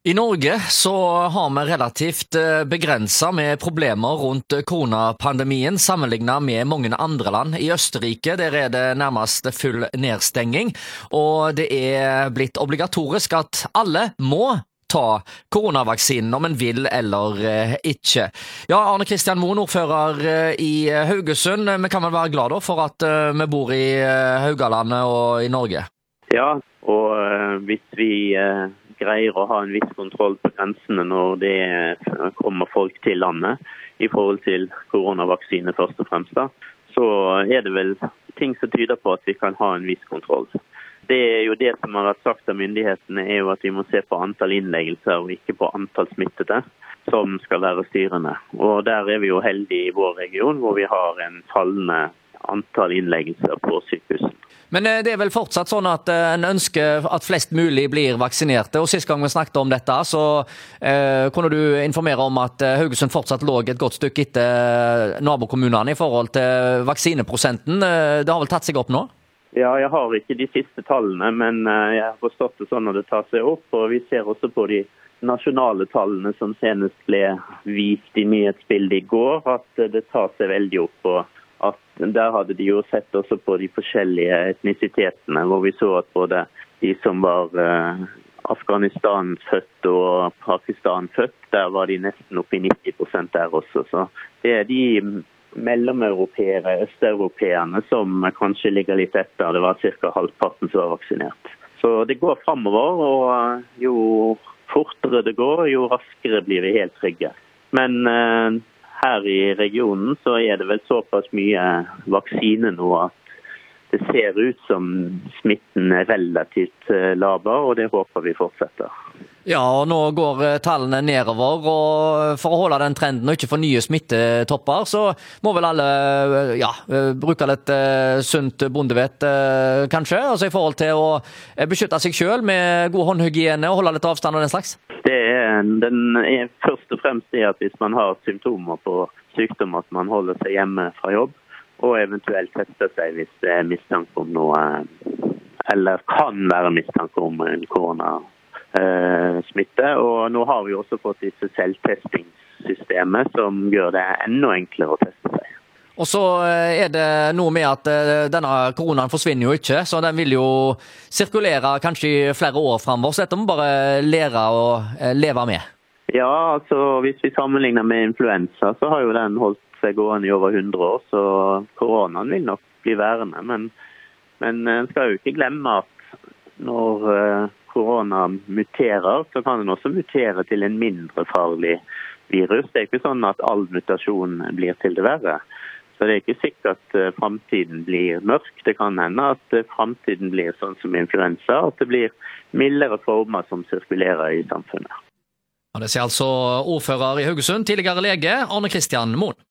I Norge så har vi relativt begrenset med problemer rundt koronapandemien sammenlignet med mange andre land. I Østerrike der er det nærmest full nedstenging, og det er blitt obligatorisk at alle må ta koronavaksinen om en vil eller ikke. Ja, Arne Kristian Moen, ordfører i Haugesund. Vi kan vel være glad for at vi bor i Haugalandet og i Norge? Ja, og hvis vi greier å ha en viss kontroll på grensene når det kommer folk til landet i forhold til koronavaksine først og fremst, så er det vel ting som tyder på at vi kan ha en viss kontroll. Det er jo det som har vært sagt av myndighetene, er jo at vi må se på antall innleggelser og ikke på antall smittede som skal være styrende. Og der er vi jo heldige i vår region hvor vi har en fallende antall innleggelser på sykehusen. Men det er vel fortsatt sånn at en ønsker at flest mulig blir vaksinerte, og sist gang vi snakket om dette, så kunne du informere om at Haugesund fortsatt lå et godt stykke etter nabokommunene i forhold til vaksineprosenten. Det har vel tatt seg opp nå? Ja, jeg har ikke de siste tallene, men jeg har forstått det sånn at det tar seg opp, og vi ser også på de nasjonale tallene som senest ble vist i nyhetsbildet i går, at det tar seg veldig opp, og at der hadde de jo sett også på de forskjellige etnisitetene, hvor vi så at både de som var Afghanistan-født og Pakistan-født, der var de nesten oppe i 90% der også. Så det er de mellomeuropeere, østeuropeerne som kanskje ligger litt etter. Det var ca. halvparten som var vaksinert. Så det går fremover, og jo fortere det går, jo raskere blir vi helt trygge. Men her i regionen så er det vel såpass mye vaksine nå at det ser ut som smitten er relativt laber, og det håper vi fortsetter. Ja, og nå går tallene nedover, og for å holde den trenden og ikke få nye smittetopper, så må vel alle bruke litt sunt bondevett, kanskje, altså i forhold til å beskytte seg selv med god håndhygiene og holde litt avstand og den slags? Den er først og fremst det at hvis man har symptomer på sykdom, at man holder seg hjemme fra jobb, og eventuelt tester seg hvis det er mistanke om noe, eller kan være mistanke om en koronasmitte. Og nå har vi også fått disse selvtestingssystemet som gjør det enda enklere å teste seg. Og så er det noe med at denne koronaen forsvinner jo ikke, så den vil jo sirkulere kanskje i flere år fremover, så dette må bare lære å leve med. Ja, altså hvis vi sammenligner med influensa, så har jo den holdt seg gående i over 100 år, så koronaen vil nok bli værende. Men en skal jo ikke glemme at når korona muterer, så kan den også mutere til en mindre farlig virus. Det er ikke sånn at all mutasjon blir til det verre. Så det er ikke sikkert at fremtiden blir mørk. Det kan hende at fremtiden blir sånn som influensa, at det blir mildere former som sirkulerer i samfunnet. Ja, det sier altså ordfører i Haugesund, tidligere lege Arne Kristian Moen.